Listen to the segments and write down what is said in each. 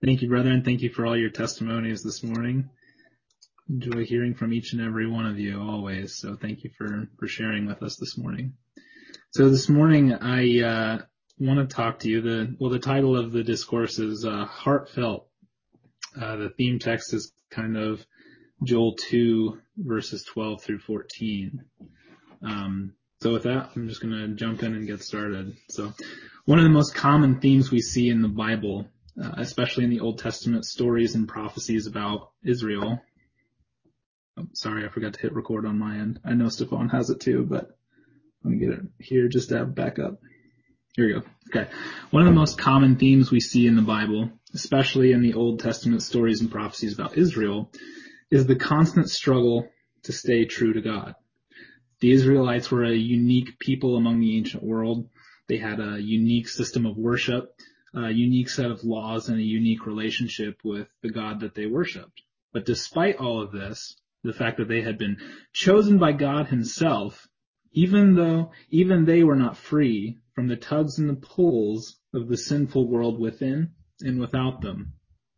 Thank you, brother, and thank you for all your testimonies this morning. Enjoy hearing from each and every one of you always. So thank you for sharing with us this morning. So this morning I want to talk to you. The title of the discourse is Heartfelt. The theme text is kind of Joel 2 verses 12 through 14. So with that, I'm just going to jump in and get started. So one of the most common themes we see in the Bible, especially in the Old Testament stories and prophecies about Israel. Oh, sorry, I forgot to hit record on my end. I know Stefan has it too, but let me get it here just to have backup. Here we go. Okay. One of the most common themes we see in the Bible, especially in the Old Testament stories and prophecies about Israel, is the constant struggle to stay true to God. The Israelites were a unique people among the ancient world. They had a unique system of worship, a unique set of laws, and a unique relationship with the God that they worshiped. But despite all of this, the fact that they had been chosen by God himself, even they were not free from the tugs and the pulls of the sinful world within and without them.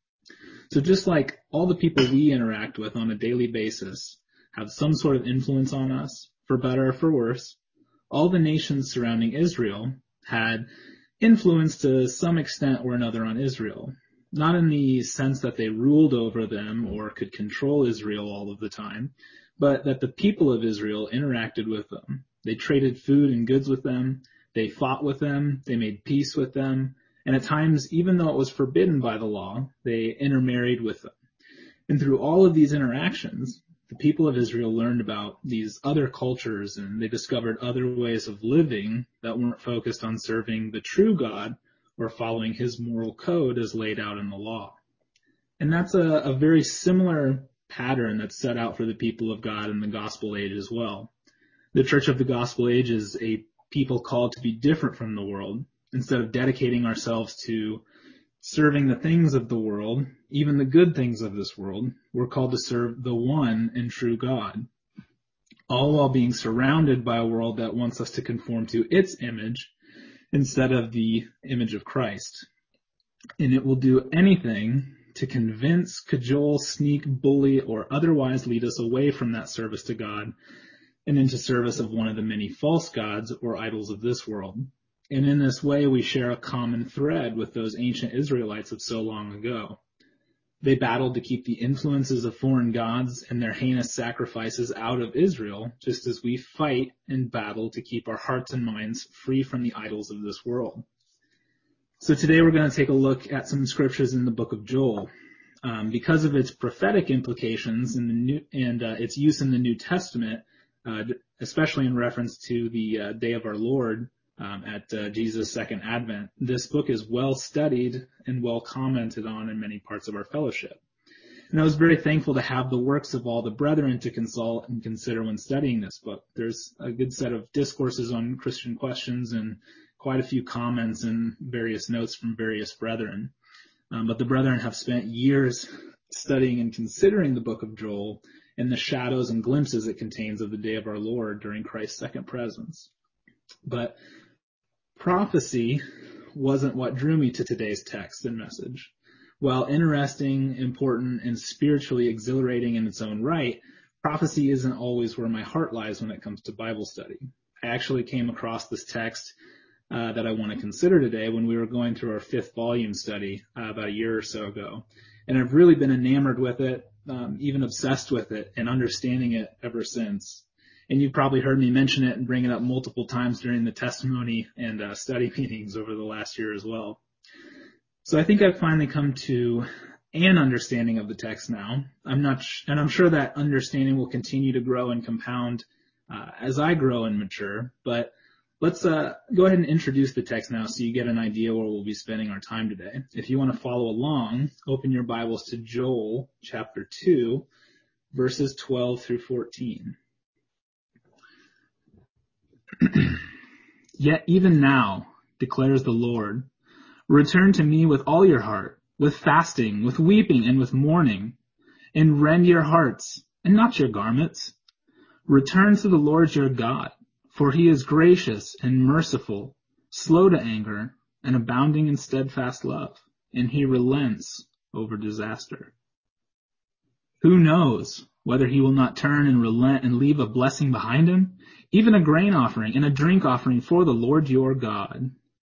So just like all the people we interact with on a daily basis have some sort of influence on us, for better or for worse, all the nations surrounding Israel had influence to some extent or another on Israel. Not in the sense that they ruled over them or could control Israel all of the time, but that the people of Israel interacted with them. They traded food and goods with them, they fought with them, they made peace with them, and at times, even though it was forbidden by the law, they intermarried with them. And through all of these interactions, the people of Israel learned about these other cultures, and they discovered other ways of living that weren't focused on serving the true God or following his moral code as laid out in the law. And that's a very similar pattern that's set out for the people of God in the gospel age as well. The church of the gospel age is a people called to be different from the world. Instead of dedicating ourselves to serving the things of the world, even the good things of this world, we're called to serve the one and true God, all while being surrounded by a world that wants us to conform to its image instead of the image of Christ. And it will do anything to convince, cajole, sneak, bully, or otherwise lead us away from that service to God and into service of one of the many false gods or idols of this world. And in this way, we share a common thread with those ancient Israelites of so long ago. They battled to keep the influences of foreign gods and their heinous sacrifices out of Israel, just as we fight and battle to keep our hearts and minds free from the idols of this world. So today we're going to take a look at some scriptures in the book of Joel. Because of its prophetic implications and its use in the New Testament, especially in reference to the day of our Lord, at Jesus' second advent, this book is well studied and well commented on in many parts of our fellowship. And I was very thankful to have the works of all the brethren to consult and consider when studying this book. There's a good set of discourses on Christian questions and quite a few comments and various notes from various brethren. But the brethren have spent years studying and considering the book of Joel and the shadows and glimpses it contains of the day of our Lord during Christ's second presence. But prophecy wasn't what drew me to today's text and message. While interesting, important, and spiritually exhilarating in its own right, prophecy isn't always where my heart lies when it comes to Bible study. I actually came across this text that I want to consider today when we were going through our 5th volume study about a year or so ago. And I've really been enamored with it, even obsessed with it, and understanding it ever since. And you've probably heard me mention it and bring it up multiple times during the testimony and study meetings over the last year as well. So I think I've finally come to an understanding of the text now. I'm sure that understanding will continue to grow and compound as I grow and mature. But let's go ahead and introduce the text now so you get an idea where we'll be spending our time today. If you want to follow along, open your Bibles to Joel chapter 2, verses 12 through 14. Yet even now, declares the Lord, return to me with all your heart, with fasting, with weeping, and with mourning, and rend your hearts, and not your garments. Return to the Lord your God, for he is gracious and merciful, slow to anger, and abounding in steadfast love, and he relents over disaster. Who knows whether he will not turn and relent and leave a blessing behind him, even a grain offering and a drink offering for the Lord your God.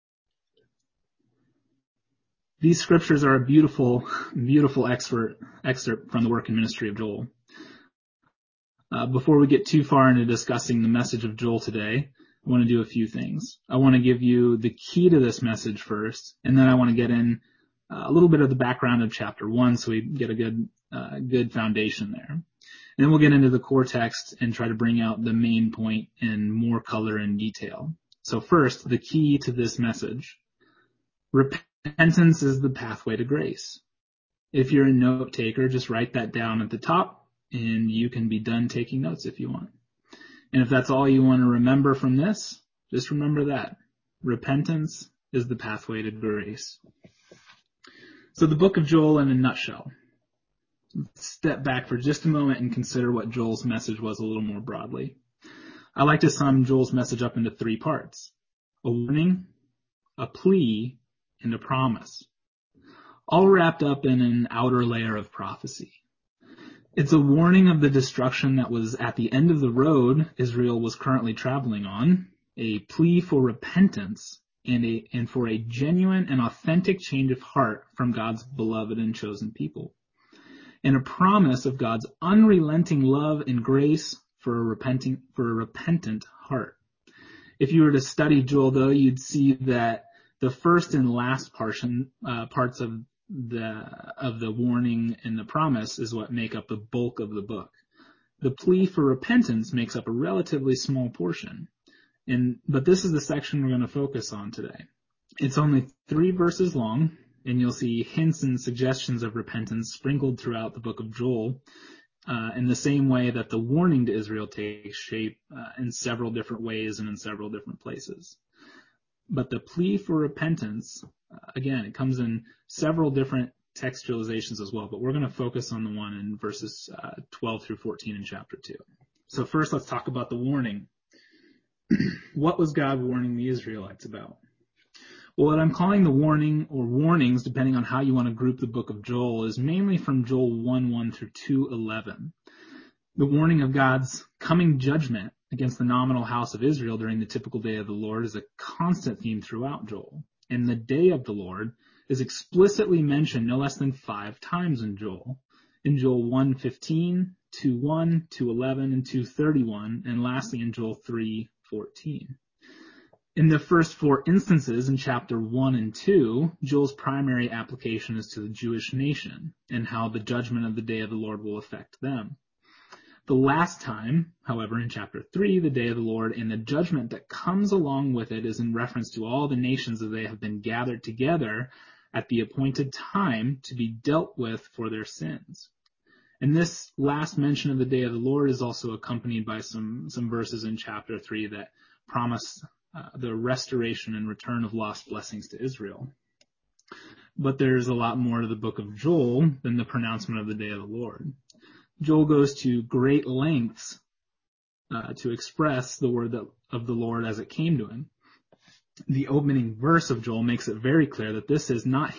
These scriptures are a beautiful, beautiful excerpt from the work and ministry of Joel. Before we get too far into discussing the message of Joel today, I want to do a few things. I want to give you the key to this message first, and then I want to get in a little bit of the background of chapter 1 so we get a good foundation there. And then we'll get into the core text and try to bring out the main point in more color and detail. So first, the key to this message. Repentance is the pathway to grace. If you're a note taker, just write that down at the top, and you can be done taking notes if you want. And if that's all you want to remember from this, just remember that. Repentance is the pathway to grace. So the book of Joel in a nutshell. Let's step back for just a moment and consider what Joel's message was a little more broadly. I like to sum Joel's message up into 3 parts: a warning, a plea, and a promise, all wrapped up in an outer layer of prophecy. It's a warning of the destruction that was at the end of the road Israel was currently traveling on, a plea for repentance, and for a genuine and authentic change of heart from God's beloved and chosen people, and a promise of God's unrelenting love and grace for a repentant heart. If you were to study Joel, though, you'd see that the first and last parts of the warning and the promise is what make up the bulk of the book. The plea for repentance makes up a relatively small portion, but this is the section we're going to focus on today. It's only 3 verses long, and you'll see hints and suggestions of repentance sprinkled throughout the book of Joel, in the same way that the warning to Israel takes shape in several different ways and in several different places. But the plea for repentance, again, it comes in several different textualizations as well, but we're going to focus on the one in verses 12 through 14 in chapter 2. So first, let's talk about the warning. What was God warning the Israelites about? Well, what I'm calling the warning, or warnings, depending on how you want to group the book of Joel, is mainly from Joel 1:1 through 2:11. The warning of God's coming judgment against the nominal house of Israel during the typical day of the Lord is a constant theme throughout Joel. And the day of the Lord is explicitly mentioned no less than 5 times in Joel. In Joel 1:15, 2:1, 2:11, and 2:31, and lastly in Joel 3:14. In the first 4 instances in chapter 1 and 2, Joel's primary application is to the Jewish nation and how the judgment of the day of the Lord will affect them. The last time, however, in chapter 3, the day of the Lord and the judgment that comes along with it is in reference to all the nations as they have been gathered together at the appointed time to be dealt with for their sins. And this last mention of the day of the Lord is also accompanied by some verses in chapter 3 that promise the restoration and return of lost blessings to Israel. But there's a lot more to the book of Joel than the pronouncement of the day of the Lord. Joel goes to great lengths to express the word of the Lord as it came to him. The opening verse of Joel makes it very clear that this is not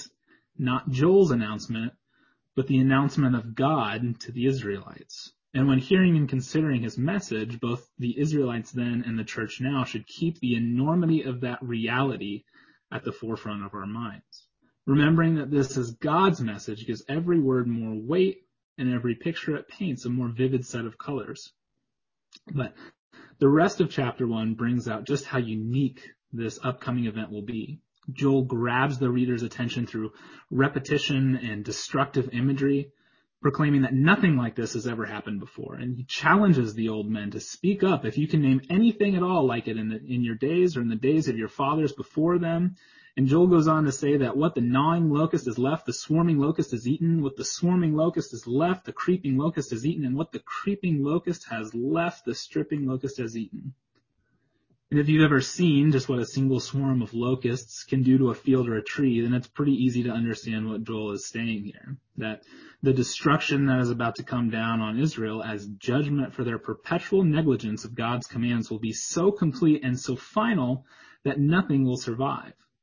Joel's announcement, but the announcement of God to the Israelites. And when hearing and considering his message, both the Israelites then and the church now should keep the enormity of that reality at the forefront of our minds. Remembering that this is God's message gives every word more weight, and every picture it paints a more vivid set of colors. But the rest of chapter 1 brings out just how unique this upcoming event will be. Joel grabs the reader's attention through repetition and destructive imagery, proclaiming that nothing like this has ever happened before. And he challenges the old men to speak up if you can name anything at all like it in your days or in the days of your fathers before them. And Joel goes on to say that what the gnawing locust has left, the swarming locust has eaten. What the swarming locust has left, the creeping locust has eaten. And what the creeping locust has left, the stripping locust has eaten. And if you've ever seen just what a single swarm of locusts can do to a field or a tree, then it's pretty easy to understand what Joel is saying here. That the destruction that is about to come down on Israel as judgment for their perpetual negligence of God's commands will be so complete and so final that nothing will survive.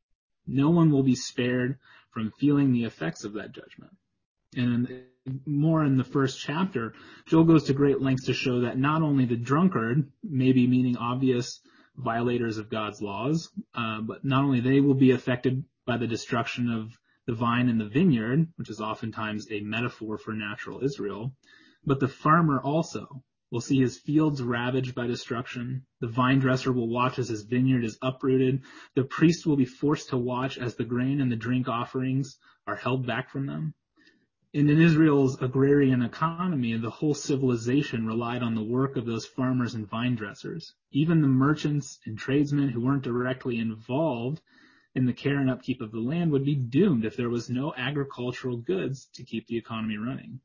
No one will be spared from feeling the effects of that judgment. And more in the first chapter, Joel goes to great lengths to show that not only the drunkard, maybe meaning obvious violators of God's laws, but not only they will be affected by the destruction of the vine and the vineyard, which is oftentimes a metaphor for natural Israel, but the farmer also will see his fields ravaged by destruction. The vine dresser will watch as his vineyard is uprooted. The priest will be forced to watch as the grain and the drink offerings are held back from them. And in Israel's agrarian economy, the whole civilization relied on the work of those farmers and vine dressers. Even the merchants and tradesmen who weren't directly involved in the care and upkeep of the land would be doomed if there was no agricultural goods to keep the economy running.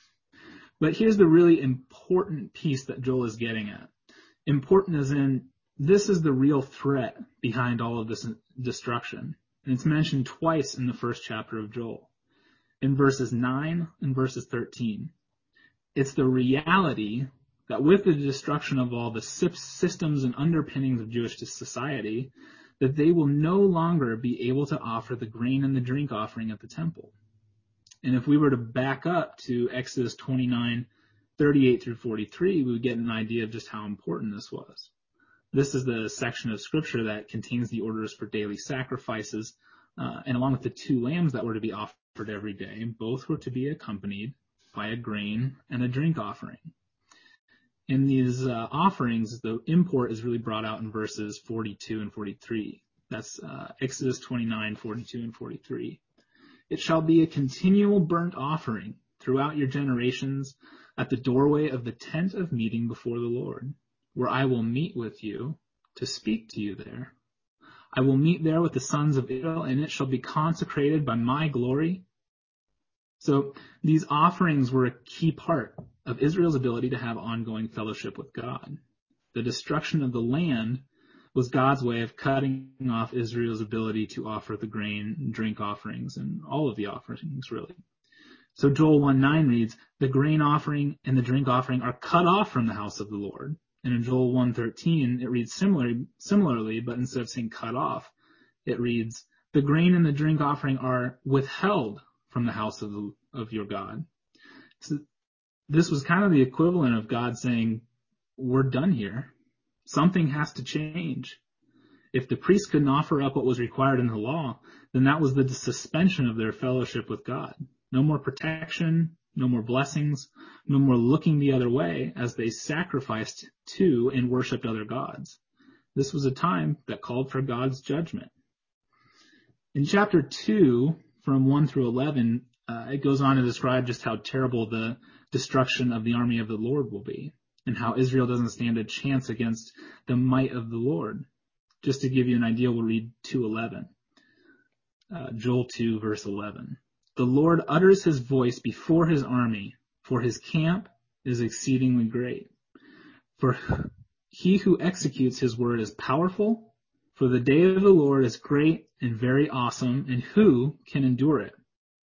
But here's the really important piece that Joel is getting at. Important as in, this is the real threat behind all of this destruction. And it's mentioned twice in the first chapter of Joel, in verses 9 and verses 13. It's the reality that with the destruction of all the systems and underpinnings of Jewish society, that they will no longer be able to offer the grain and the drink offering at the temple. And if we were to back up to Exodus 29, 38 through 43, we would get an idea of just how important this was. This is the section of scripture that contains the orders for daily sacrifices, and along with the 2 lambs that were to be offered every day, both were to be accompanied by a grain and a drink offering. In these offerings, the import is really brought out in verses 42 and 43. That's Exodus 29, 42 and 43. It shall be a continual burnt offering throughout your generations at the doorway of the tent of meeting before the Lord, where I will meet with you to speak to you there. I will meet there with the sons of Israel, and it shall be consecrated by my glory. So these offerings were a key part of Israel's ability to have ongoing fellowship with God. The destruction of the land was God's way of cutting off Israel's ability to offer the grain and drink offerings and all of the offerings, really. So Joel 1:9 reads, the grain offering and the drink offering are cut off from the house of the Lord. And in Joel 1:13, it reads similarly, but instead of saying cut off, it reads, the grain and the drink offering are withheld from the house of your God. So this was kind of the equivalent of God saying, we're done here. Something has to change. If the priests couldn't offer up what was required in the law, then that was the suspension of their fellowship with God. No more protection, no more blessings, no more looking the other way as they sacrificed to and worshipped other gods. This was a time that called for God's judgment. In chapter 2, from 1 through 11, it goes on to describe just how terrible the destruction of the army of the Lord will be, and how Israel doesn't stand a chance against the might of the Lord. Just to give you an idea, we'll read 2:11. Joel 2, verse 11. The Lord utters his voice before his army, for his camp is exceedingly great. For he who executes his word is powerful, for the day of the Lord is great and very awesome, and who can endure it?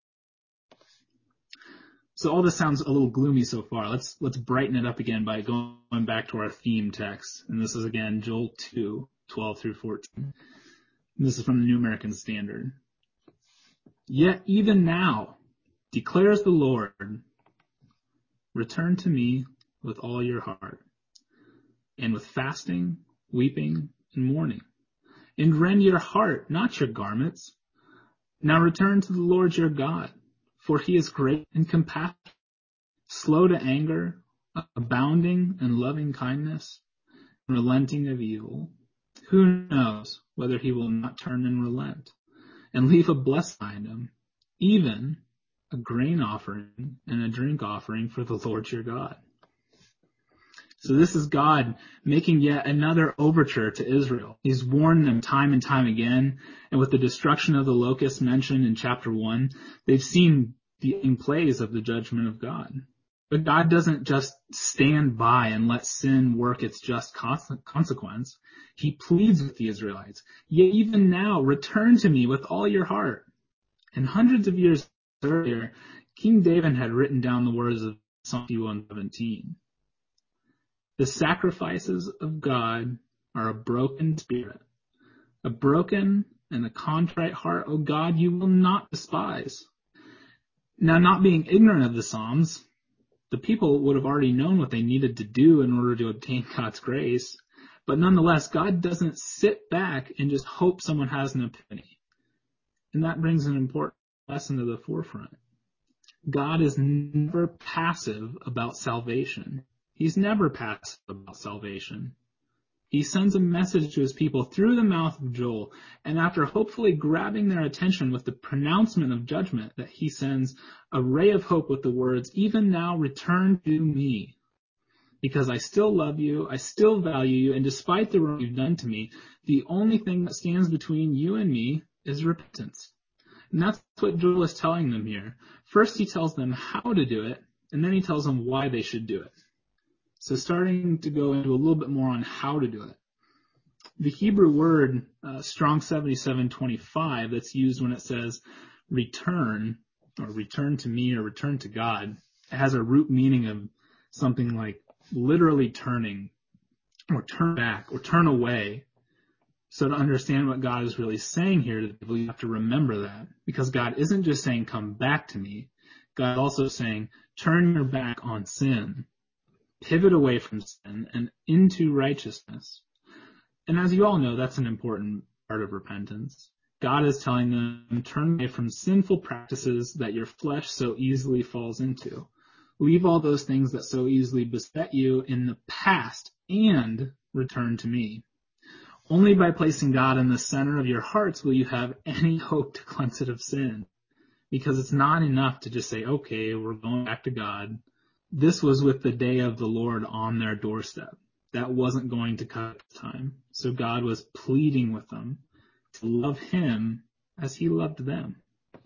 So all this sounds a little gloomy so far. Let's brighten it up again by going back to our theme text. And this is again Joel 2, 12 through 14. And this is from the New American Standard. Yet even now, declares the Lord, return to me with all your heart, and with fasting, weeping, and mourning, and rend your heart, not your garments. Now return to the Lord your God, for he is great in compassion, slow to anger, abounding in loving kindness, relenting of evil. Who knows whether he will not turn and relent, and leave a blessing behind him, even a grain offering and a drink offering for the Lord your God. So this is God making yet another overture to Israel. He's warned them time and time again, and with the destruction of the locusts mentioned in chapter 1, they've seen the plays of the judgment of God. But God doesn't just stand by and let sin work its just consequence. He pleads with the Israelites, yet even now, return to me with all your heart. And hundreds of years earlier, King David had written down the words of Psalm 117. The sacrifices of God are a broken spirit, a broken and a contrite heart, O God, you will not despise. Now, not being ignorant of the Psalms, the people would have already known what they needed to do in order to obtain God's grace. But nonetheless, God doesn't sit back and just hope someone has an epiphany. And that brings an important lesson to the forefront. God is never passive about salvation. He's never passive about salvation. He sends a message to his people through the mouth of Joel, and after hopefully grabbing their attention with the pronouncement of judgment, that he sends a ray of hope with the words, even now return to me, because I still love you, I still value you, and despite the wrong you've done to me, the only thing that stands between you and me is repentance. And that's what Joel is telling them here. First, he tells them how to do it, and then he tells them why they should do it. So starting to go into a little bit more on how to do it. The Hebrew word, Strong 7725, that's used when it says return, or return to me, or return to God, it has a root meaning of something like literally turning, or turn back, or turn away. So to understand what God is really saying here to the people, you have to remember that. Because God isn't just saying, come back to me. God is also saying, turn your back on sin. Pivot away from sin and into righteousness. And as you all know, that's an important part of repentance. God is telling them, turn away from sinful practices that your flesh so easily falls into. Leave all those things that so easily beset you in the past and return to me. Only by placing God in the center of your hearts will you have any hope to cleanse it of sin. Because it's not enough to just say, okay, we're going back to God. This was with the day of the Lord on their doorstep. That wasn't going to cut time. So God was pleading with them to love him as he loved them.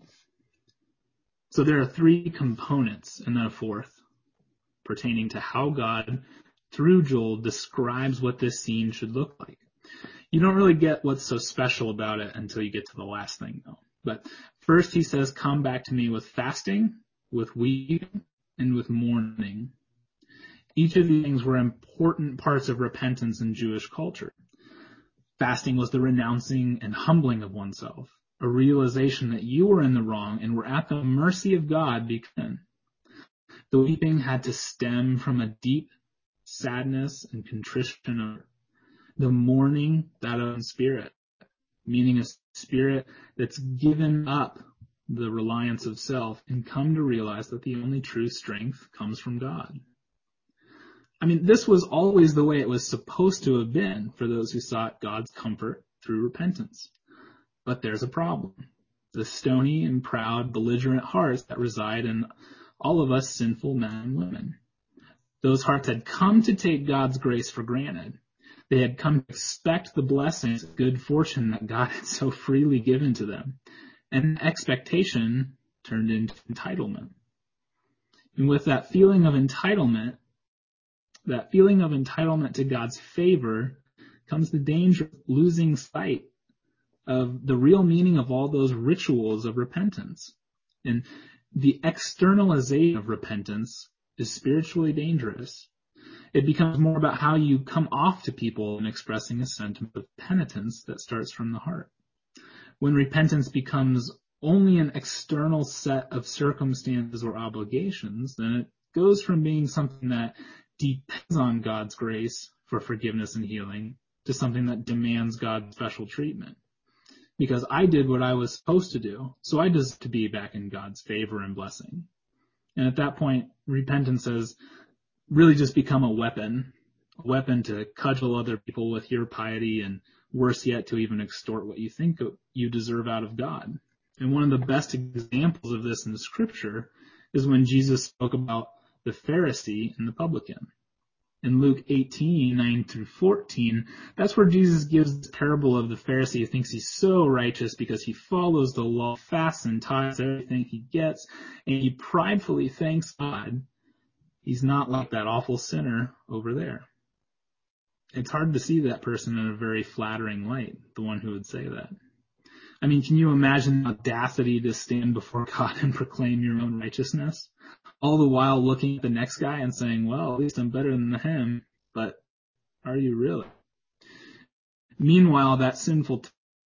So there are three components, and then a fourth, pertaining to how God, through Joel, describes what this scene should look like. You don't really get what's so special about it until you get to the last thing, though. But first he says, come back to me with fasting, with weeping, and with mourning. Each of these things were important parts of repentance in Jewish culture. Fasting was the renouncing and humbling of oneself, a realization that you were in the wrong and were at the mercy of God because the weeping had to stem from a deep sadness and contrition. The mourning, that of spirit, meaning a spirit that's given up the reliance of self and come to realize that the only true strength comes from God. I mean, this was always the way it was supposed to have been for those who sought God's comfort through repentance. But there's a problem. The stony and proud, belligerent hearts that reside in all of us sinful men and women. Those hearts had come to take God's grace for granted. They had come to expect the blessings of good fortune that God had so freely given to them. And expectation turned into entitlement. And with that feeling of entitlement to God's favor comes the danger of losing sight of the real meaning of all those rituals of repentance. And the externalization of repentance is spiritually dangerous. It becomes more about how you come off to people and expressing a sentiment of penitence that starts from the heart. When repentance becomes only an external set of circumstances or obligations, then it goes from being something that depends on God's grace for forgiveness and healing to something that demands God's special treatment. Because I did what I was supposed to do, so I deserve to be back in God's favor and blessing. And at that point, repentance has really just become a weapon to cudgel other people with your piety, and worse yet, to even extort what you think you deserve out of God. And one of the best examples of this in the scripture is when Jesus spoke about the Pharisee and the publican. In Luke 18:9-14, that's where Jesus gives the parable of the Pharisee who thinks he's so righteous because he follows the law, fasts and tithes everything he gets, and he pridefully thanks God. He's not like that awful sinner over there. It's hard to see that person in a very flattering light, the one who would say that. I mean, can you imagine the audacity to stand before God and proclaim your own righteousness? All the while looking at the next guy and saying, well, at least I'm better than him, but are you really? Meanwhile, that sinful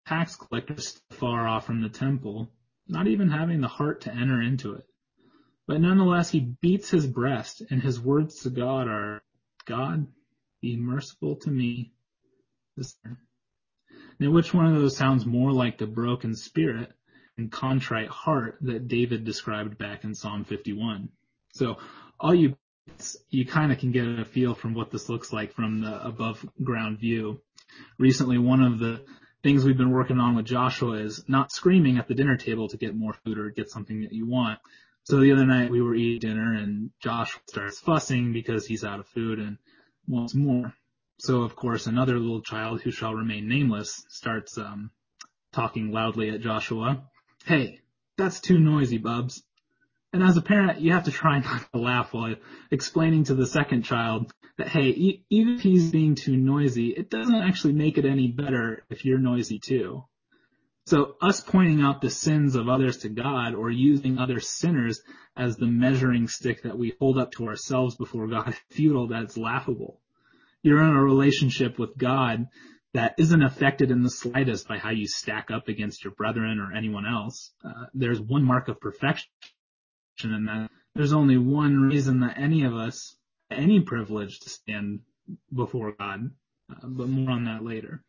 tax collector far off from the temple, not even having the heart to enter into it. But nonetheless, he beats his breast, and his words to God are, God, be merciful to me, the sinner. Now, which one of those sounds more like the broken spirit and contrite heart that David described back in Psalm 51? So all you kind of can get a feel from what this looks like from the above ground view. Recently, one of the things we've been working on with Joshua is not screaming at the dinner table to get more food or get something that you want. So the other night we were eating dinner and Josh starts fussing because he's out of food and wants more. So of course another little child who shall remain nameless starts talking loudly at Joshua. Hey, that's too noisy, Bubs. And as a parent, you have to try not to laugh while explaining to the second child that, hey, even if he's being too noisy, it doesn't actually make it any better if you're noisy too. So us pointing out the sins of others to God or using other sinners as the measuring stick that we hold up to ourselves before God is futile, that's laughable. You're in a relationship with God that isn't affected in the slightest by how you stack up against your brethren or anyone else. There's one mark of perfection in that there's only one reason that any of us, any privilege to stand before God, but more on that later.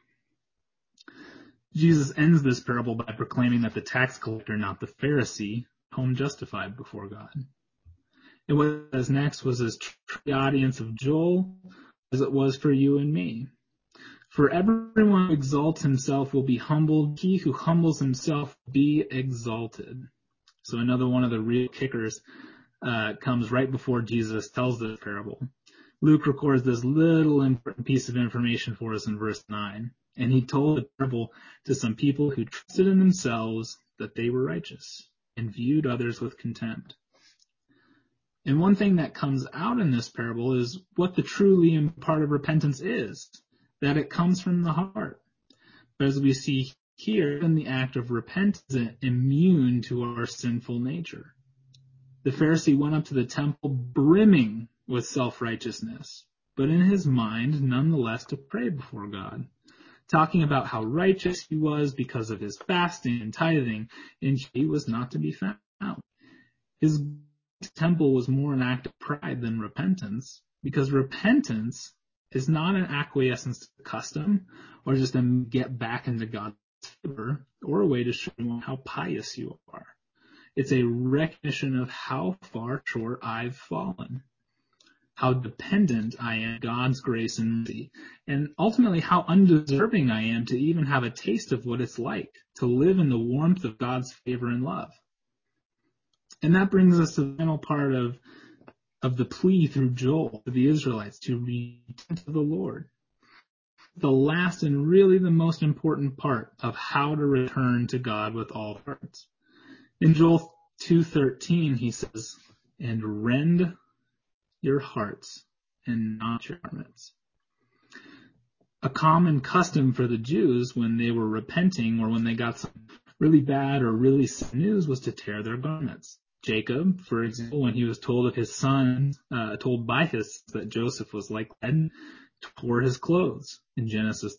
Jesus ends this parable by proclaiming that the tax collector, not the Pharisee, home justified before God. And what it says next was as true the audience of Joel as it was for you and me. For everyone who exalts himself will be humbled. He who humbles himself will be exalted. So another one of the real kickers comes right before Jesus tells this parable. Luke records this little important piece of information for us in verse 9. And he told the parable to some people who trusted in themselves that they were righteous and viewed others with contempt. And one thing that comes out in this parable is what the truly part of repentance is, that it comes from the heart. But as we see here, in the act of repentance is immune to our sinful nature. The Pharisee went up to the temple brimming with self-righteousness, but in his mind, nonetheless, to pray before God, talking about how righteous he was because of his fasting and tithing, and he was not to be found. His temple was more an act of pride than repentance, because repentance is not an acquiescence to custom or just a get back into God's favor or a way to show how pious you are. It's a recognition of how far short I've fallen, how dependent I am on God's grace and mercy, and ultimately how undeserving I am to even have a taste of what it's like to live in the warmth of God's favor and love. And that brings us to the final part of the plea through Joel to the Israelites to return to the Lord. The last and really the most important part of how to return to God with all hearts. In Joel 2:13, he says, and rend your hearts and not your garments. A common custom for the Jews when they were repenting or when they got some really bad or really sad news was to tear their garments. Jacob, for example, when he was told of his son, told by his that Joseph was like dead, tore his clothes in Genesis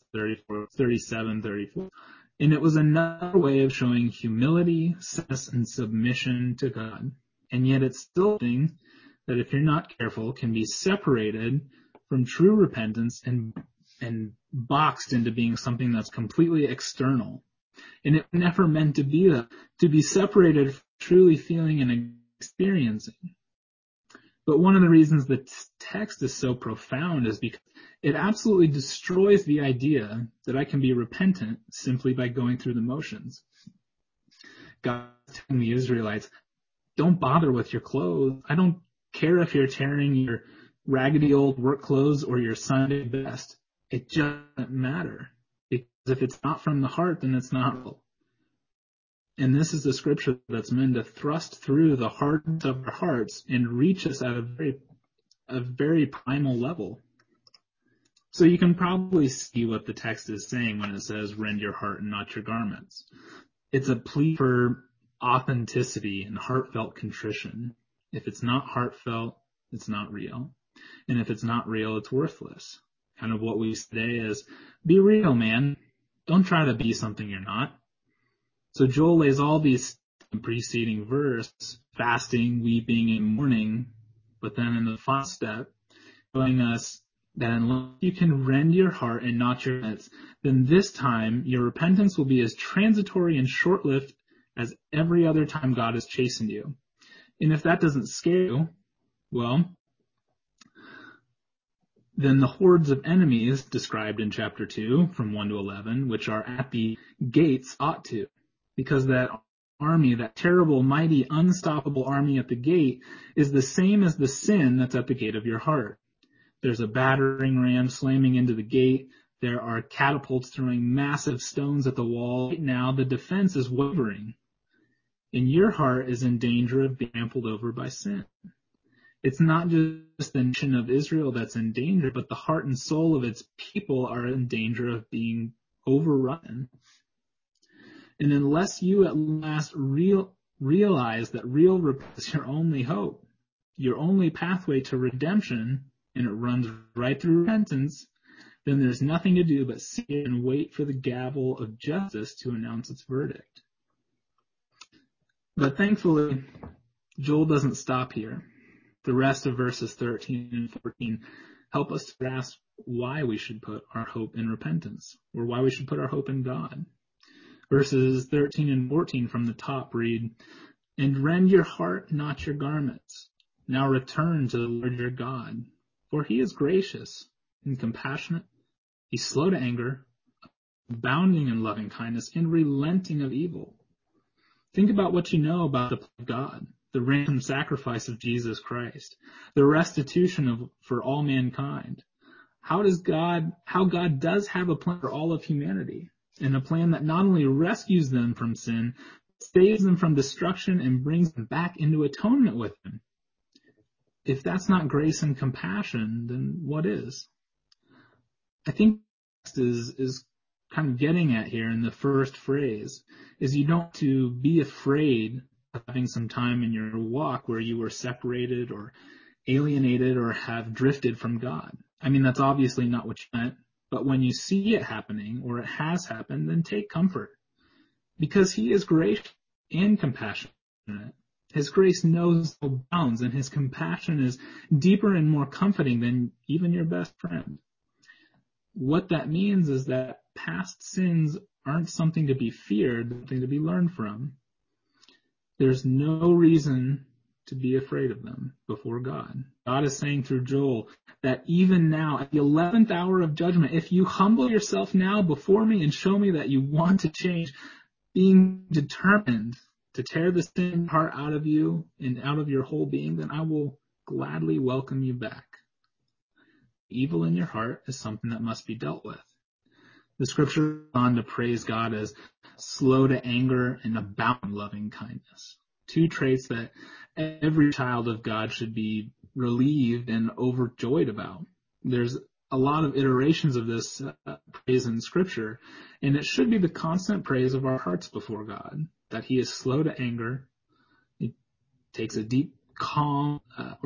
37:34. And it was another way of showing humility, and submission to God. And yet it's still a thing that if you're not careful can be separated from true repentance and boxed into being something that's completely external. And it never meant to be that, to be separated from truly feeling and experiencing. But one of the reasons the text is so profound is because it absolutely destroys the idea that I can be repentant simply by going through the motions. God is telling the Israelites, don't bother with your clothes. I don't care if you're tearing your raggedy old work clothes or your Sunday best. It just doesn't matter. Because if it's not from the heart, then it's not real. And this is the scripture that's meant to thrust through the heart of our hearts and reach us at a very primal level. So you can probably see what the text is saying when it says, rend your heart and not your garments. It's a plea for authenticity and heartfelt contrition. If it's not heartfelt, it's not real. And if it's not real, it's worthless. Kind of what we say is, be real, man. Don't try to be something you're not. So Joel lays all these in the preceding verse, fasting, weeping, and mourning, but then in the final step, showing us that unless you can rend your heart and not your heads, then this time your repentance will be as transitory and short-lived as every other time God has chastened you. And if that doesn't scare you, well, then the hordes of enemies described in chapter 2 from 1 to 11, which are at the gates, ought to. Because that army, that terrible, mighty, unstoppable army at the gate, is the same as the sin that's at the gate of your heart. There's a battering ram slamming into the gate. There are catapults throwing massive stones at the wall. Right now, the defense is wavering. And your heart is in danger of being trampled over by sin. It's not just the nation of Israel that's in danger, but the heart and soul of its people are in danger of being overrun. And unless you at last realize that real repentance is your only hope, your only pathway to redemption, and it runs right through repentance, then there's nothing to do but sit and wait for the gavel of justice to announce its verdict. But thankfully, Joel doesn't stop here. The rest of verses 13 and 14 help us to grasp why we should put our hope in repentance, or why we should put our hope in God. Verses 13 and 14 from the top read, "And rend your heart, not your garments. Now return to the Lord your God, for he is gracious and compassionate. He's slow to anger, abounding in loving kindness, and relenting of evil." Think about what you know about the plan of God, the ransom sacrifice of Jesus Christ, the restitution for all mankind. How God does have a plan for all of humanity, and a plan that not only rescues them from sin, saves them from destruction and brings them back into atonement with him. If that's not grace and compassion, then what is? I think is kind of getting at here in the first phrase is you don't have to be afraid of having some time in your walk where you were separated or alienated or have drifted from God. I mean, that's obviously not what you meant, but when you see it happening or it has happened, then take comfort because he is gracious and compassionate. His grace knows no bounds and his compassion is deeper and more comforting than even your best friend. What that means is that past sins aren't something to be feared, something to be learned from. There's no reason to be afraid of them before God. God is saying through Joel that even now, at the 11th hour of judgment, if you humble yourself now before me and show me that you want to change, being determined to tear the sin heart out of you and out of your whole being, then I will gladly welcome you back. Evil in your heart is something that must be dealt with. The scripture goes on to praise God as slow to anger and abound in loving kindness. Two traits that every child of God should be relieved and overjoyed about. There's a lot of iterations of this praise in scripture, and it should be the constant praise of our hearts before God, that he is slow to anger. It takes a deep calm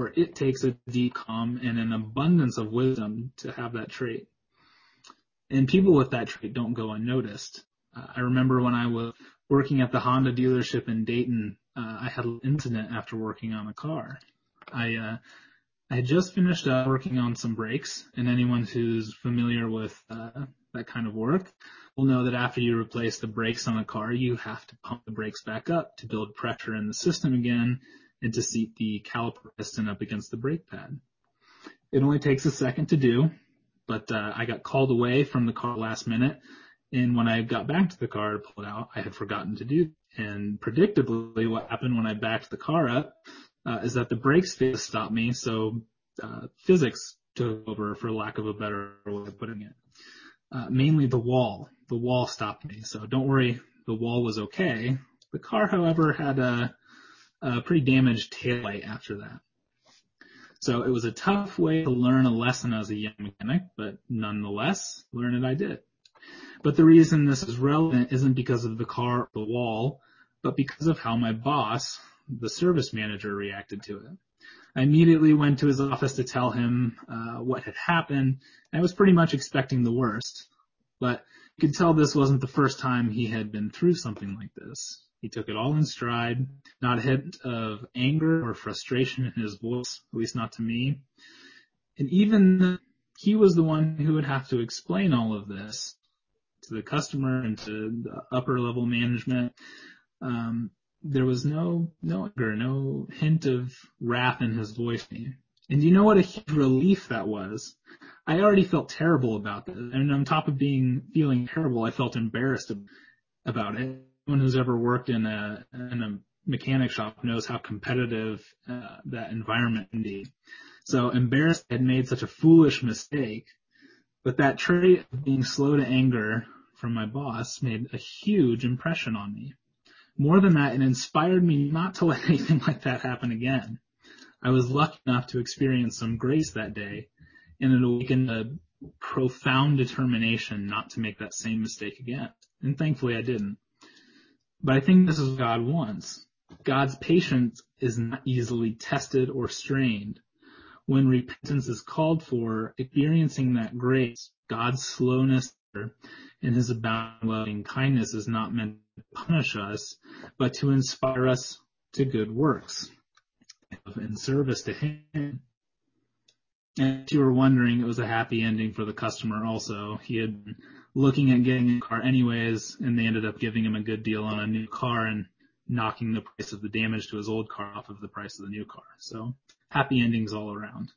and an abundance of wisdom to have that trait. And people with that trait don't go unnoticed. I remember when I was working at the Honda dealership in Dayton, I had an incident after working on a car. I had just finished working on some brakes, and anyone who's familiar with that kind of work will know that after you replace the brakes on a car, you have to pump the brakes back up to build pressure in the system again and to seat the caliper piston up against the brake pad. It only takes a second to do, but I got called away from the car last minute, and when I got back to the car to pull it out, I had forgotten to do it. And predictably, what happened when I backed the car up is that the brakes failed to stop me, so physics took over, for lack of a better way of putting it. Mainly the wall. The wall stopped me, so don't worry, the wall was okay. The car, however, had a pretty damaged taillight after that. So it was a tough way to learn a lesson as a young mechanic, but nonetheless, learn it I did. But the reason this is relevant isn't because of the car or the wall, but because of how my boss, the service manager, reacted to it. I immediately went to his office to tell him what had happened. I was pretty much expecting the worst, but You could tell this wasn't the first time he had been through something like this. He took it all in stride, not a hint of anger or frustration in his voice, at least not to me. And even he was the one who would have to explain all of this to the customer and to the upper level management. There was no anger, no hint of wrath in his voice. And you know what a huge relief that was? I already felt terrible about this. And on top of feeling terrible, I felt embarrassed about it. Anyone who's ever worked in a mechanic shop knows how competitive that environment can be. So embarrassed I had made such a foolish mistake, but that trait of being slow to anger from my boss made a huge impression on me. More than that, it inspired me not to let anything like that happen again. I was lucky enough to experience some grace that day, and it awakened a profound determination not to make that same mistake again. And thankfully I didn't. But I think this is what God wants. God's patience is not easily tested or strained. When repentance is called for, experiencing that grace, God's slowness and his abounding loving kindness is not meant to punish us, but to inspire us to good works in service to him. And if you were wondering, it was a happy ending for the customer also. He had been looking at getting a car anyways, and they ended up giving him a good deal on a new car and knocking the price of the damage to his old car off of the price of the new car. So happy endings all around.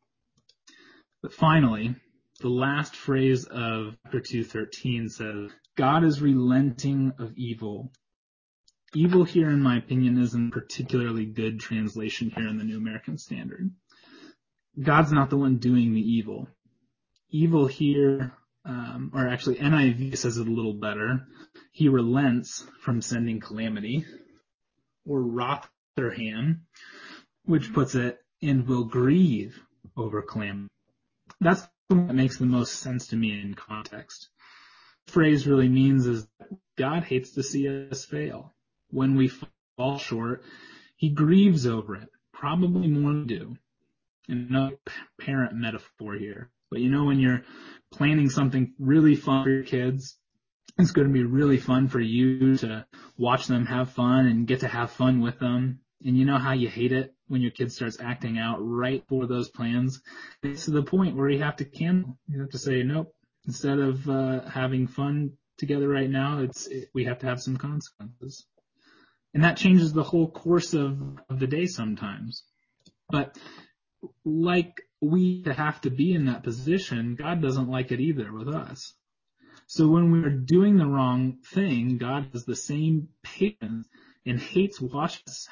But finally, the last phrase of chapter 2:13 says, God is relenting of evil. Evil here, in my opinion, isn't a particularly good translation here in the New American Standard. God's not the one doing the evil. Evil here, or actually NIV says it a little better. He relents from sending calamity. Or Rotherham, which puts it, and will grieve over calamity. That's the one that makes the most sense to me in context. The phrase really means is that God hates to see us fail. When we fall short, he grieves over it, probably more than we do. And no parent metaphor here. But you know, when you're planning something really fun for your kids, it's going to be really fun for you to watch them have fun and get to have fun with them. And you know how you hate it when your kid starts acting out right for those plans? It's to the point where you have to cancel. You have to say, nope, instead of having fun together right now, we have to have some consequences. And that changes the whole course of the day sometimes. But like we have to be in that position, God doesn't like it either with us. So when we're doing the wrong thing, God has the same patience and hates watching us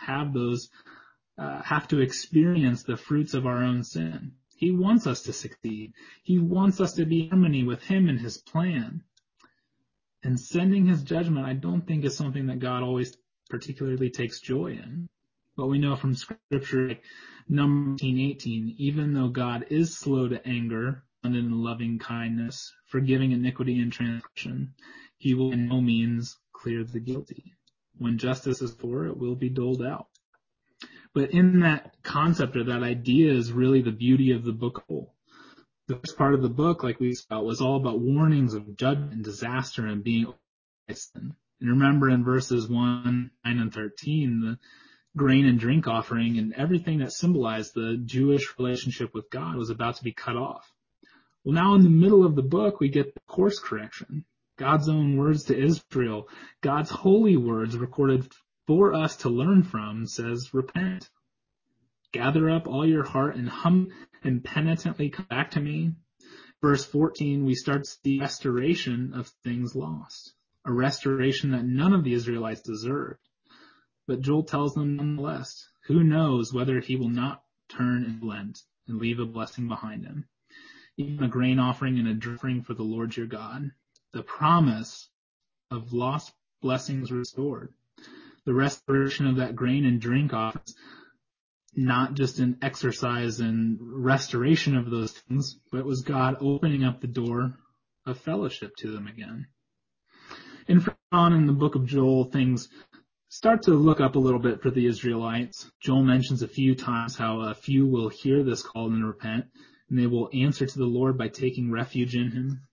have to experience the fruits of our own sin. He wants us to succeed. He wants us to be in harmony with him and his plan. And sending his judgment, I don't think is something that God always particularly takes joy in. But we know from scripture like Numbers 18:18, even though God is slow to anger and in loving kindness, forgiving iniquity and transgression, he will in no means clear the guilty. When justice is for, it will be doled out. But in that concept or that idea is really the beauty of the book whole. The first part of the book, like we saw, was all about warnings of judgment and disaster and being sin. And remember in verses 1, 9, and 13, the grain and drink offering and everything that symbolized the Jewish relationship with God was about to be cut off. Well, now in the middle of the book, we get the course correction. God's own words to Israel, God's holy words recorded for us to learn from, says, repent. Gather up all your heart and and penitently come back to me. Verse 14, we start the restoration of things lost, a restoration that none of the Israelites deserved. But Joel tells them nonetheless, who knows whether he will not turn and relent and leave a blessing behind him, even a grain offering and a drink offering for the Lord your God. The promise of lost blessings restored. The restoration of that grain and drink offerings, not just an exercise in restoration of those things, but it was God opening up the door of fellowship to them again. And from on in the book of Joel, things start to look up a little bit for the Israelites. Joel mentions a few times how a few will hear this call and repent, and they will answer to the Lord by taking refuge in him.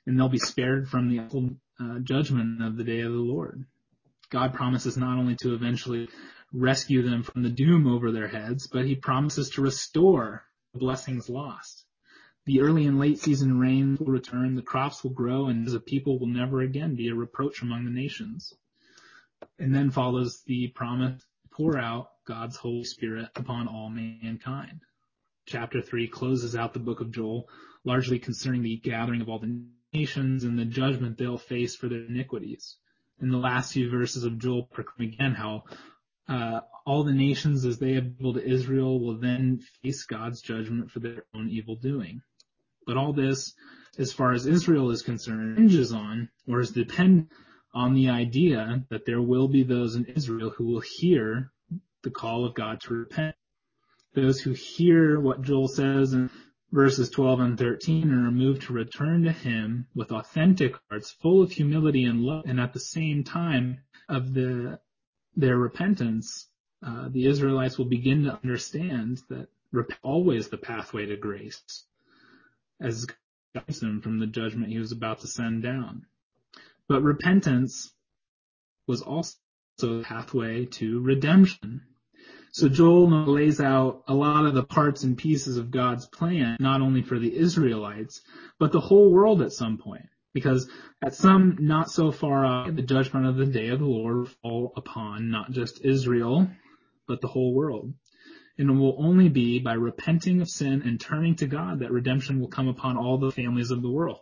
and they'll be spared from the awful judgment of the day of the Lord. God promises not only to eventually rescue them from the doom over their heads, but he promises to restore the blessings lost. The early and late season rains will return, the crops will grow, and as a people will never again be a reproach among the nations. And then follows the promise to pour out God's Holy Spirit upon all mankind. Chapter 3 closes out the book of Joel, largely concerning the gathering of all the nations and the judgment they'll face for their iniquities. In the last few verses of Joel proclaim again how all the nations, as they appeal to Israel, will then face God's judgment for their own evil doing. But all this, as far as Israel is concerned, hinges on, or is dependent on the idea that there will be those in Israel who will hear the call of God to repent. Those who hear what Joel says in verses 12 and 13 and are moved to return to him with authentic hearts, full of humility and love, and at the same time of their repentance, the Israelites will begin to understand that always the pathway to grace, as God guides them from the judgment he was about to send down. But repentance was also a pathway to redemption. So Joel lays out a lot of the parts and pieces of God's plan, not only for the Israelites, but the whole world at some point. Because at some not so far off, the judgment of the day of the Lord will fall upon not just Israel, but the whole world. And it will only be by repenting of sin and turning to God that redemption will come upon all the families of the world.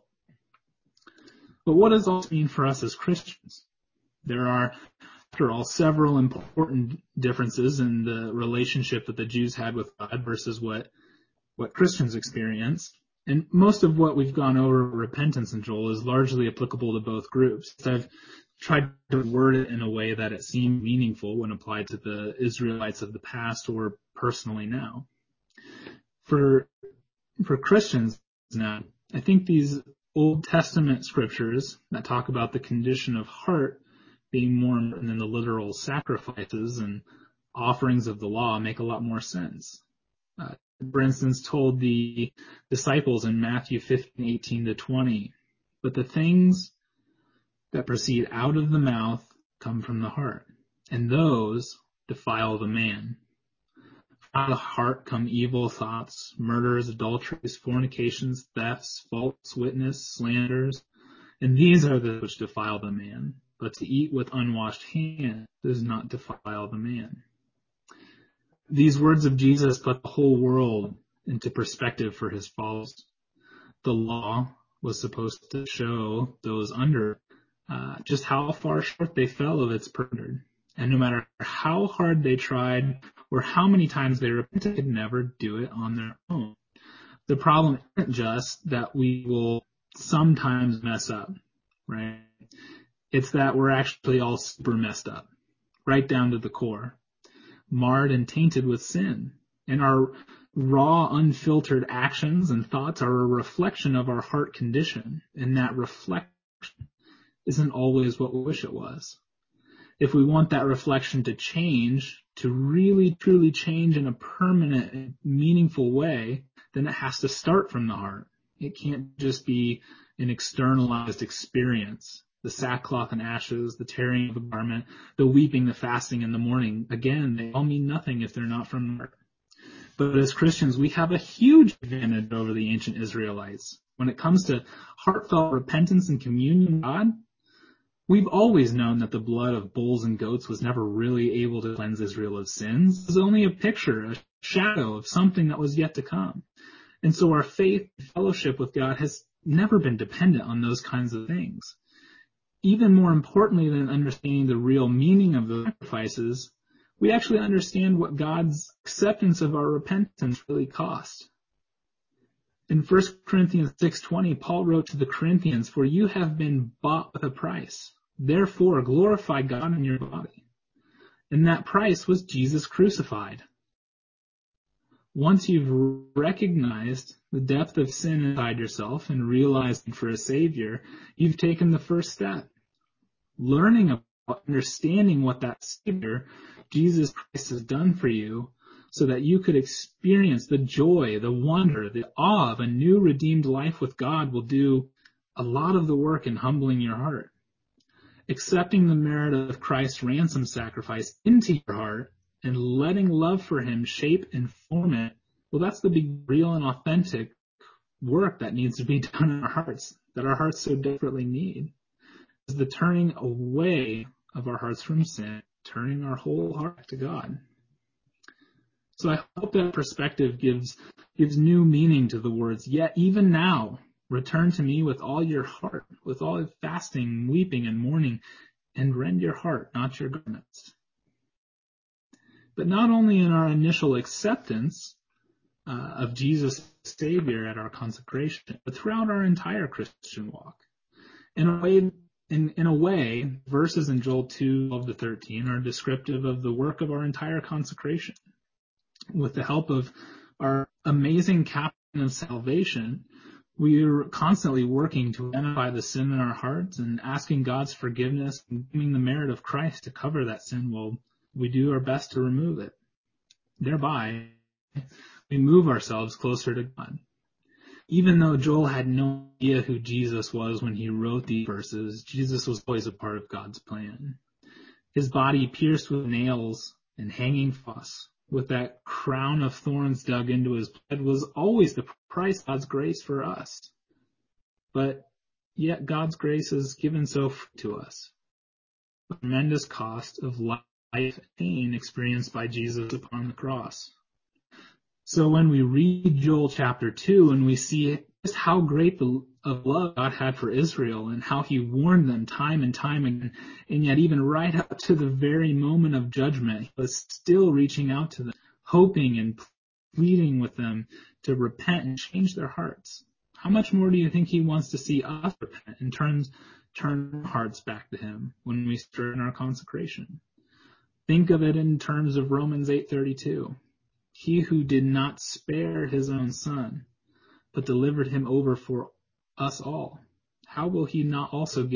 But what does all this mean for us as Christians? There are, after all, several important differences in the relationship that the Jews had with God versus what Christians experience. And most of what we've gone over repentance in Joel is largely applicable to both groups. I've tried to word it in a way that it seemed meaningful when applied to the Israelites of the past or personally now. For Christians now, I think these Old Testament scriptures that talk about the condition of heart being more important than the literal sacrifices and offerings of the law make a lot more sense. For instance, told the disciples in Matthew 15:18-20, but the things that proceed out of the mouth come from the heart, and those defile the man. Out of the heart come evil thoughts, murders, adulteries, fornications, thefts, false witness, slanders, and these are the which defile the man. But to eat with unwashed hands does not defile the man. These words of Jesus put the whole world into perspective for his followers. The law was supposed to show those under just how far short they fell of its purpose. And no matter how hard they tried or how many times they repented, they could never do it on their own. The problem isn't just that we will sometimes mess up, right? It's that we're actually all super messed up, right down to the core, marred and tainted with sin. And our raw, unfiltered actions and thoughts are a reflection of our heart condition, and that reflection isn't always what we wish it was. If we want that reflection to change, to really, truly change in a permanent and meaningful way, then it has to start from the heart. It can't just be an externalized experience. The sackcloth and ashes, the tearing of the garment, the weeping, the fasting in the morning, again, they all mean nothing if they're not from the heart. But as Christians, we have a huge advantage over the ancient Israelites. When it comes to heartfelt repentance and communion with God, we've always known that the blood of bulls and goats was never really able to cleanse Israel of sins. It was only a picture, a shadow of something that was yet to come. And so our faith and fellowship with God has never been dependent on those kinds of things. Even more importantly than understanding the real meaning of the sacrifices, we actually understand what God's acceptance of our repentance really cost. In 1 Corinthians 6:20, Paul wrote to the Corinthians, "For you have been bought with a price. Therefore, glorify God in your body." And that price was Jesus crucified. Once you've recognized the depth of sin inside yourself and realized for a Savior, you've taken the first step. Learning about, understanding what that Savior, Jesus Christ, has done for you, so that you could experience the joy, the wonder, the awe of a new redeemed life with God will do a lot of the work in humbling your heart. Accepting the merit of Christ's ransom sacrifice into your heart and letting love for him shape and form it, well, that's the big, real and authentic work that needs to be done in our hearts, that our hearts so desperately need. Is the turning away of our hearts from sin, turning our whole heart to God. So I hope that perspective gives new meaning to the words, yet even now, return to me with all your heart, with all fasting, weeping, and mourning, and rend your heart, not your garments. But not only in our initial acceptance of Jesus as Savior at our consecration, but throughout our entire Christian walk. In a way, verses in Joel 2:12-13 are descriptive of the work of our entire consecration. With the help of our amazing captain of salvation, we are constantly working to identify the sin in our hearts and asking God's forgiveness and claiming the merit of Christ to cover that sin while we do our best to remove it. Thereby, we move ourselves closer to God. Even though Joel had no idea who Jesus was when he wrote these verses, Jesus was always a part of God's plan. His body pierced with nails and hanging cross, with that crown of thorns dug into his head, was always the price of God's grace for us. But yet God's grace is given so free to us. The tremendous cost of life and pain experienced by Jesus upon the cross. So when we read Joel chapter 2 and we see just how great of love God had for Israel and how he warned them time and time again, and yet even right up to the very moment of judgment, he was still reaching out to them, hoping and pleading with them to repent and change their hearts. How much more do you think he wants to see us repent and turn our hearts back to him when we stir in our consecration? Think of it in terms of Romans 8:32. He who did not spare his own son, but delivered him over for us all, how will he not also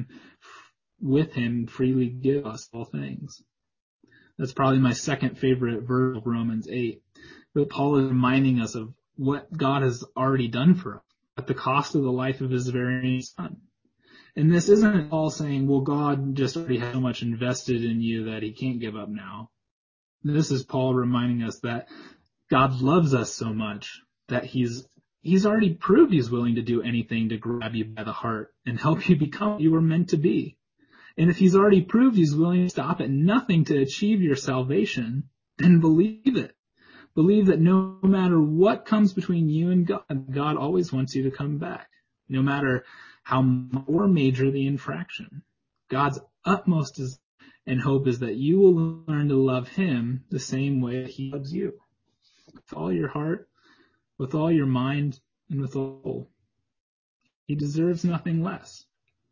with him freely give us all things? That's probably my second favorite verse of Romans 8. But Paul is reminding us of what God has already done for us at the cost of the life of his very son. And this isn't Paul saying, well, God just already has so much invested in you that he can't give up now. This is Paul reminding us that God loves us so much that he's already proved he's willing to do anything to grab you by the heart and help you become what you were meant to be. And if he's already proved he's willing to stop at nothing to achieve your salvation, then believe it. Believe that no matter what comes between you and God, God always wants you to come back, no matter how more major the infraction. God's utmost and hope is that you will learn to love him the same way that he loves you. With all your heart, with all your mind, and with all soul. He deserves nothing less.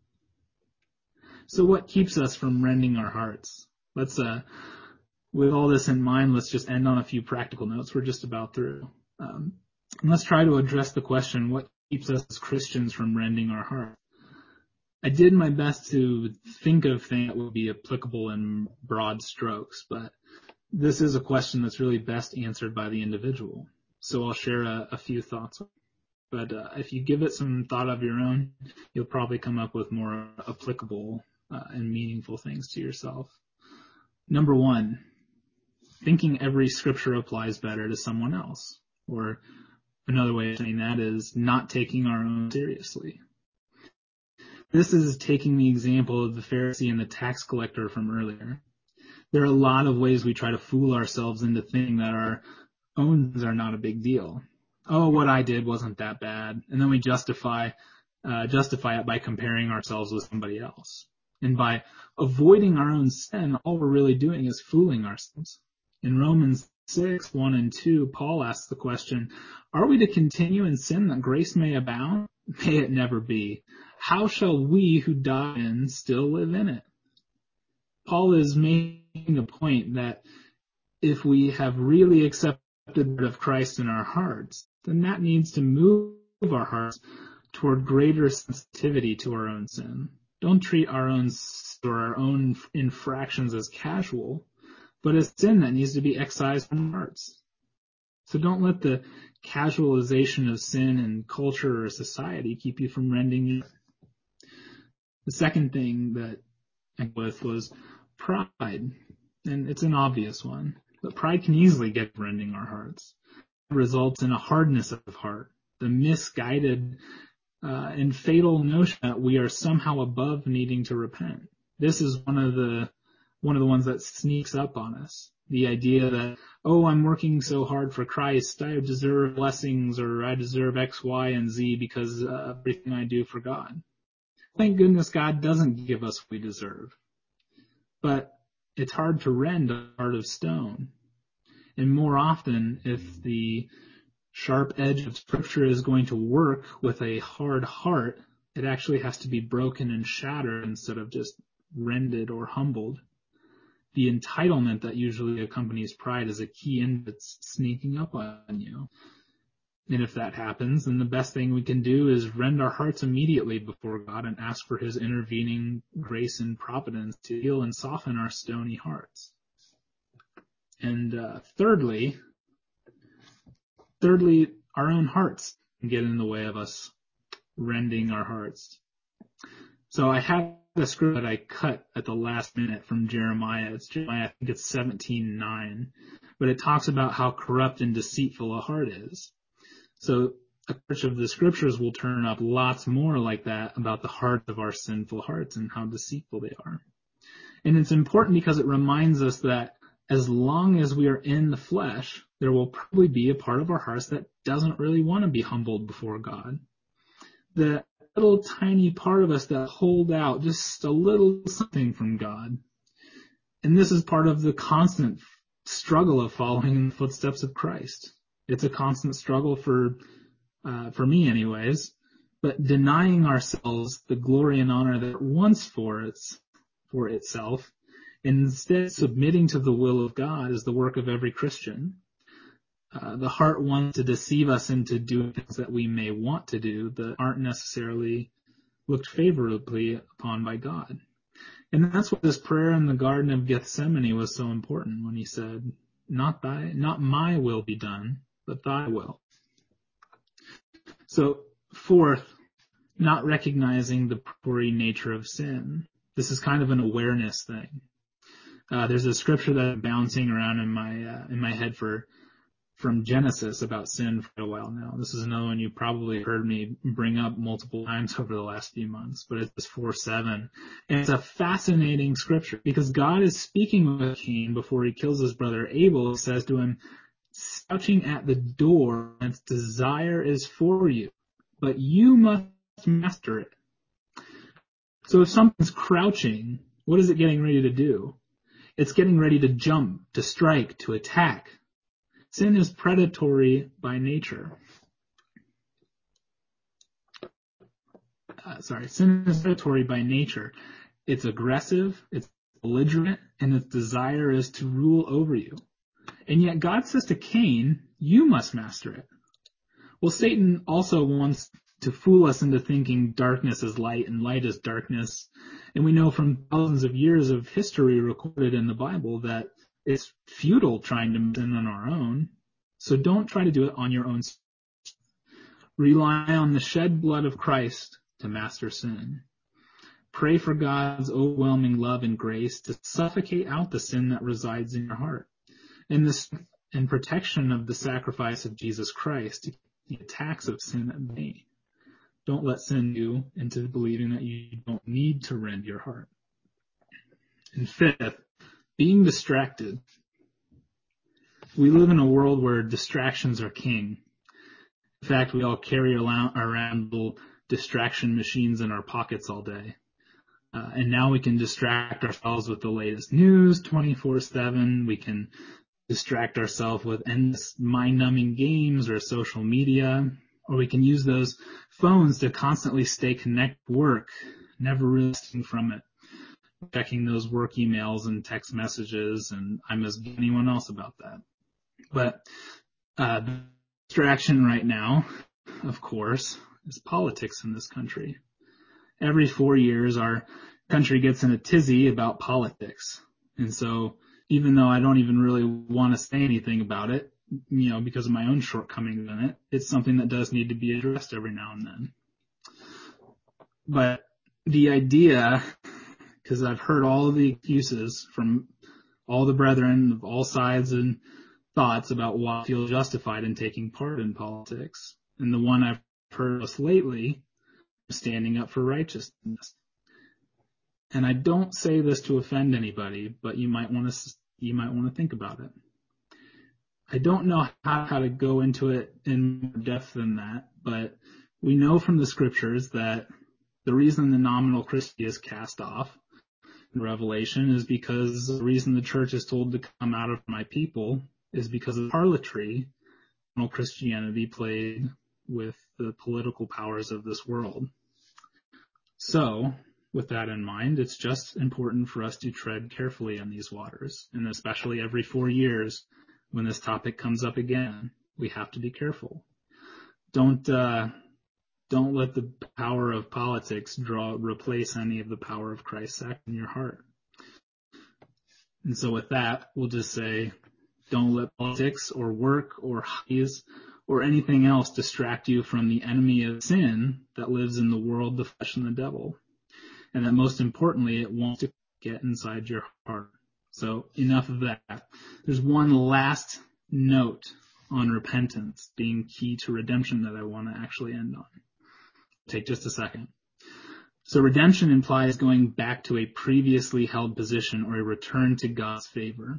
So what keeps us from rending our hearts? With all this in mind, let's just end on a few practical notes. We're just about through. Let's try to address the question, what keeps us as Christians from rending our heart? I did my best to think of things that would be applicable in broad strokes, but this is a question that's really best answered by the individual. So I'll share a few thoughts. But if you give it some thought of your own, you'll probably come up with more applicable and meaningful things to yourself. Number one, thinking every scripture applies better to someone else. Or another way of saying that is not taking our own seriously. This is taking the example of the Pharisee and the tax collector from earlier. There are a lot of ways we try to fool ourselves into thinking that our own sins are not a big deal. Oh, what I did wasn't that bad. And then we justify it by comparing ourselves with somebody else. And by avoiding our own sin, all we're really doing is fooling ourselves. In Romans 6:1-2, Paul asks the question, are we to continue in sin that grace may abound? May it never be. How shall we who die in still live in it? Paul is making a point that if we have really accepted the word of Christ in our hearts, then that needs to move our hearts toward greater sensitivity to our own sin. Don't treat our own infractions as casual, but as sin that needs to be excised from our hearts. So don't let the casualization of sin in culture or society keep you from rending The second thing that I went with was pride. And it's an obvious one, but pride can easily get rending our hearts. It results in a hardness of heart, the misguided and fatal notion that we are somehow above needing to repent. This is one of the ones that sneaks up on us. The idea that, oh, I'm working so hard for Christ, I deserve blessings, or I deserve X, Y, and Z because of everything I do for God. Thank goodness God doesn't give us what we deserve. But it's hard to rend a heart of stone. And more often, if the sharp edge of Scripture is going to work with a hard heart, it actually has to be broken and shattered instead of just rended or humbled. The entitlement that usually accompanies pride is a key in that's sneaking up on you. And if that happens, then the best thing we can do is rend our hearts immediately before God and ask for his intervening grace and providence to heal and soften our stony hearts. And thirdly, our own hearts can get in the way of us rending our hearts. So I have a script that I cut at the last minute from Jeremiah. It's Jeremiah, I think it's 17:9, but it talks about how corrupt and deceitful a heart is. So a bunch of the scriptures will turn up lots more like that about the heart of our sinful hearts and how deceitful they are. And it's important because it reminds us that as long as we are in the flesh, there will probably be a part of our hearts that doesn't really want to be humbled before God. The little tiny part of us that hold out just a little something from God. And this is part of the constant struggle of following in the footsteps of Christ. It's a constant struggle for me anyways, but denying ourselves the glory and honor that it wants for itself, and instead submitting to the will of God is the work of every Christian. The heart wants to deceive us into doing things that we may want to do that aren't necessarily looked favorably upon by God. And that's what this prayer in the Garden of Gethsemane was so important when he said, not my will be done, but thy will. So fourth, not recognizing the predatory nature of sin. This is kind of an awareness thing. There's a scripture that I'm bouncing around in my head from Genesis about sin for a while now. This is another one you probably heard me bring up multiple times over the last few months, but it's 4:7. And it's a fascinating scripture because God is speaking with Cain before he kills his brother Abel. He says to him, "Crouching at the door, its desire is for you, but you must master it." So if something's crouching, what is it getting ready to do? It's getting ready to jump, to strike, to attack. Sin is predatory by nature. Sin is predatory by nature. It's aggressive, it's belligerent, and its desire is to rule over you. And yet God says to Cain, you must master it. Well, Satan also wants to fool us into thinking darkness is light and light is darkness. And we know from thousands of years of history recorded in the Bible that it's futile trying to sin on our own. So don't try to do it on your own. Rely on the shed blood of Christ to master sin. Pray for God's overwhelming love and grace to suffocate out the sin that resides in your heart. And protection of the sacrifice of Jesus Christ, the attacks of sin at me. Don't let sin you into believing that you don't need to rend your heart. And fifth, being distracted. We live in a world where distractions are king. In fact, we all carry around little distraction machines in our pockets all day. And now we can distract ourselves with the latest news 24/7. We can distract ourselves with endless mind-numbing games or social media, or we can use those phones to constantly stay connected to work, never resting from it, checking those work emails and text messages, and I'm as good as anyone else about that. But the distraction right now, of course, is politics in this country. Every 4 years, our country gets in a tizzy about politics. And so even though I don't even really want to say anything about it, because of my own shortcomings in it, it's something that does need to be addressed every now and then. But the idea, because I've heard all of the excuses from all the brethren of all sides and thoughts about why I feel justified in taking part in politics. And the one I've heard most lately is standing up for righteousness. And I don't say this to offend anybody, but you might want to think about it. I don't know how to go into it in more depth than that, but we know from the scriptures that the reason the nominal Christianity is cast off in Revelation is because the reason the church is told to come out of my people is because of harlotry nominal Christianity played with the political powers of this world. So, with that in mind, it's just important for us to tread carefully in these waters, and especially every 4 years when this topic comes up again, we have to be careful. Don't let the power of politics replace any of the power of Christ's act in your heart. And so with that, we'll just say, don't let politics or work or hobbies or anything else distract you from the enemy of sin that lives in the world, the flesh, and the devil. And that most importantly, it wants to get inside your heart. So enough of that. There's one last note on repentance being key to redemption that I want to actually end on. Take just a second. So redemption implies going back to a previously held position or a return to God's favor.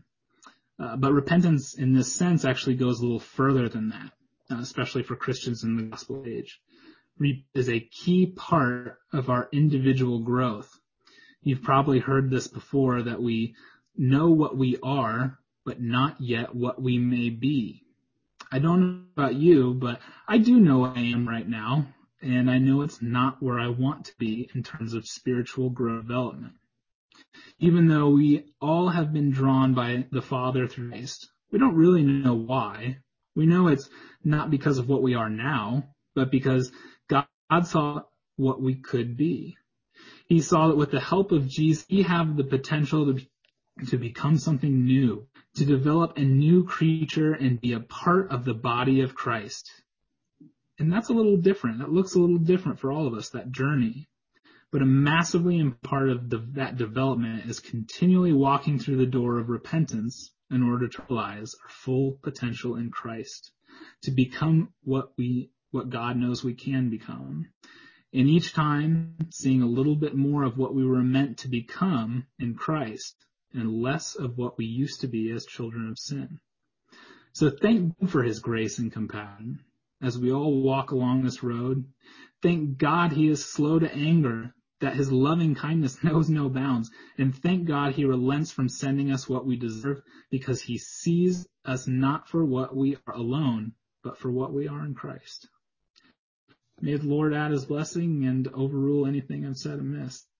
But repentance in this sense actually goes a little further than that, especially for Christians in the gospel age. It is a key part of our individual growth. You've probably heard this before, that we know what we are, but not yet what we may be. I don't know about you, but I do know what I am right now, and I know it's not where I want to be in terms of spiritual growth development. Even though we all have been drawn by the Father through Christ, we don't really know why. We know it's not because of what we are now, but because God saw what we could be. He saw that with the help of Jesus, we have the potential to become something new, to develop a new creature and be a part of the body of Christ. And that's a little different. That looks a little different for all of us, that journey. But a massively important part of that development is continually walking through the door of repentance in order to realize our full potential in Christ, to become what God knows we can become. And each time seeing a little bit more of what we were meant to become in Christ and less of what we used to be as children of sin. So thank God for his grace and compassion as we all walk along this road. Thank God he is slow to anger, that his loving kindness knows no bounds. And thank God he relents from sending us what we deserve, because he sees us not for what we are alone, but for what we are in Christ. May the Lord add his blessing and overrule anything I've said amiss.